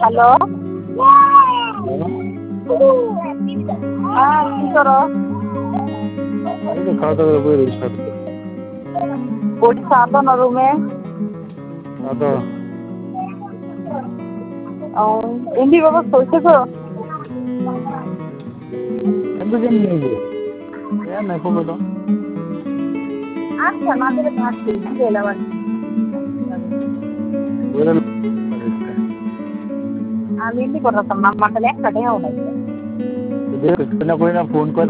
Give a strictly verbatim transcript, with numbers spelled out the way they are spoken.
Hello হ্যাঁ কি করো? খাওয়া দাওয়া করে রয়েছে বলছি আতো না রুমে আদা এমনি বাবা চলছে তো দুজন নিয়ে যাবে না খুব এটা আচ্ছা মাঝে ভাবছি এলাম আর আমি এমনি করতাম না মাথায় একটা টাকাও নাই ফোন করে